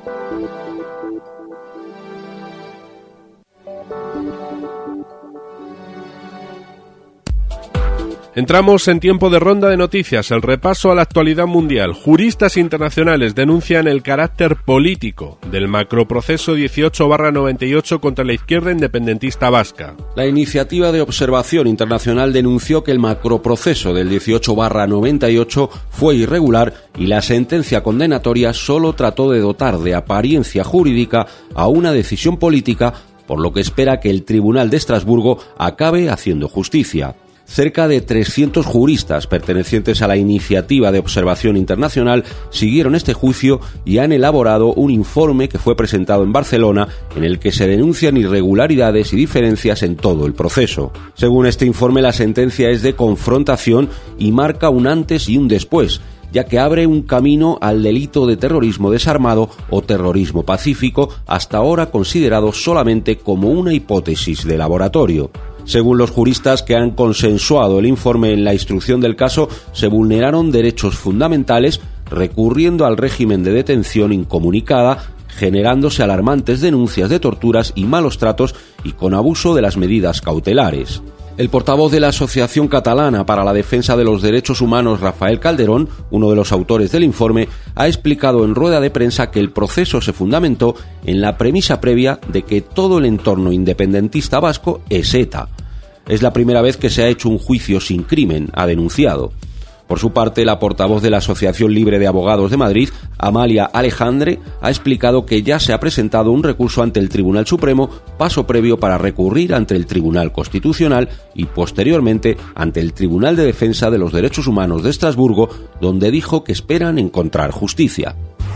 Entramos en tiempo de ronda de noticias, el repaso a la actualidad mundial. Juristas internacionales denuncian el carácter político del macroproceso 18/98 contra la izquierda independentista vasca. La iniciativa de observación internacional denunció que el macroproceso del 18/98 fue irregular y la sentencia condenatoria solo trató de dotar de apariencia jurídica a una decisión política, por lo que espera que el Tribunal de Estrasburgo acabe haciendo justicia. Cerca de 300 juristas pertenecientes a la iniciativa de observación internacional siguieron este juicio y han elaborado un informe que fue presentado en Barcelona en el que se denuncian irregularidades y diferencias en todo el proceso. Según este informe, la sentencia es de confrontación y marca un antes y un después, ya que abre un camino al delito de terrorismo desarmado o terrorismo pacífico, hasta ahora considerado solamente como una hipótesis de laboratorio. Según los juristas que han consensuado el informe en la instrucción del caso, se vulneraron derechos fundamentales recurriendo al régimen de detención incomunicada, generándose alarmantes denuncias de torturas y malos tratos y con abuso de las medidas cautelares. El portavoz de la Asociación Catalana para la Defensa de los Derechos Humanos, Rafael Calderón, uno de los autores del informe, ha explicado en rueda de prensa que el proceso se fundamentó en la premisa previa de que todo el entorno independentista vasco es ETA. Es la primera vez que se ha hecho un juicio sin crimen, ha denunciado. Por su parte, la portavoz de la Asociación Libre de Abogados de Madrid, Amalia Alejandre, ha explicado que ya se ha presentado un recurso ante el Tribunal Supremo, paso previo para recurrir ante el Tribunal Constitucional y posteriormente ante el Tribunal de Defensa de los Derechos Humanos de Estrasburgo, donde dijo que esperan encontrar justicia.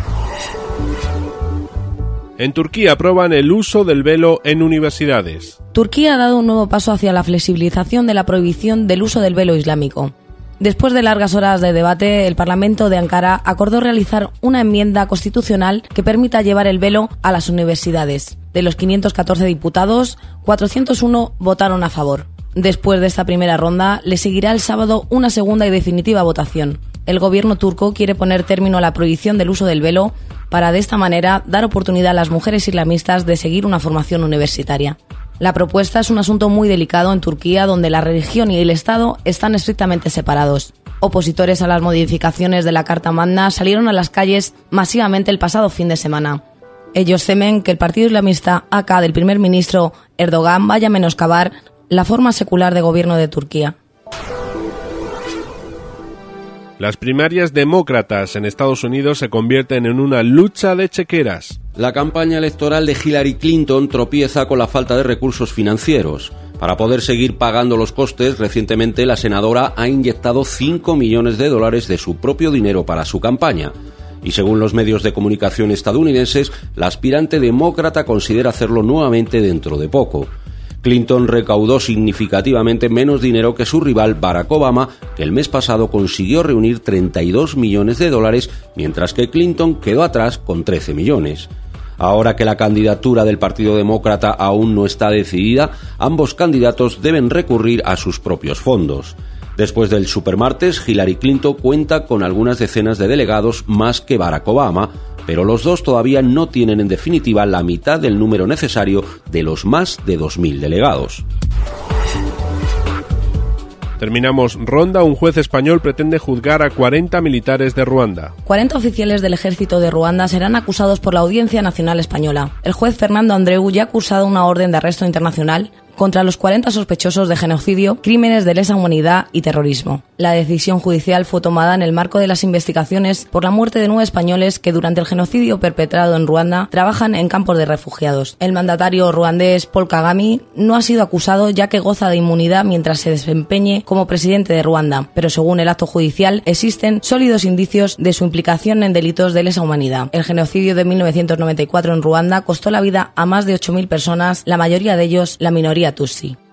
En Turquía aprueban el uso del velo en universidades. Turquía ha dado un nuevo paso hacia la flexibilización de la prohibición del uso del velo islámico. Después de largas horas de debate, el Parlamento de Ankara acordó realizar una enmienda constitucional que permita llevar el velo a las universidades. De los 514 diputados, 401 votaron a favor. Después de esta primera ronda, le seguirá el sábado una segunda y definitiva votación. El gobierno turco quiere poner término a la prohibición del uso del velo para de esta manera dar oportunidad a las mujeres islamistas de seguir una formación universitaria. La propuesta es un asunto muy delicado en Turquía, donde la religión y el Estado están estrictamente separados. Opositores a las modificaciones de la Carta Magna salieron a las calles masivamente el pasado fin de semana. Ellos temen que el partido islamista AK del primer ministro Erdogan vaya a menoscabar la forma secular de gobierno de Turquía. Las primarias demócratas en Estados Unidos se convierten en una lucha de chequeras. La campaña electoral de Hillary Clinton tropieza con la falta de recursos financieros. Para poder seguir pagando los costes, recientemente la senadora ha inyectado $5 millones de su propio dinero para su campaña. Y según los medios de comunicación estadounidenses, la aspirante demócrata considera hacerlo nuevamente dentro de poco. Clinton recaudó significativamente menos dinero que su rival Barack Obama, que el mes pasado consiguió reunir $32 millones, mientras que Clinton quedó atrás con 13 millones. Ahora que la candidatura del Partido Demócrata aún no está decidida, ambos candidatos deben recurrir a sus propios fondos. Después del supermartes, Hillary Clinton cuenta con algunas decenas de delegados más que Barack Obama, pero los dos todavía no tienen en definitiva la mitad del número necesario de los más de 2.000 delegados. Terminamos ronda. Un juez español pretende juzgar a 40 militares de Ruanda. 40 oficiales del ejército de Ruanda serán acusados por la Audiencia Nacional Española. El juez Fernando Andreu ya ha cursado una orden de arresto internacional contra los 40 sospechosos de genocidio, crímenes de lesa humanidad y terrorismo. La decisión judicial fue tomada en el marco de las investigaciones por la muerte de 9 españoles que durante el genocidio perpetrado en Ruanda trabajan en campos de refugiados. El mandatario ruandés Paul Kagame no ha sido acusado, ya que goza de inmunidad mientras se desempeñe como presidente de Ruanda, pero según el acto judicial existen sólidos indicios de su implicación en delitos de lesa humanidad. El genocidio de 1994 en Ruanda costó la vida a más de 8.000 personas, la mayoría de ellos la minoría Tutsi.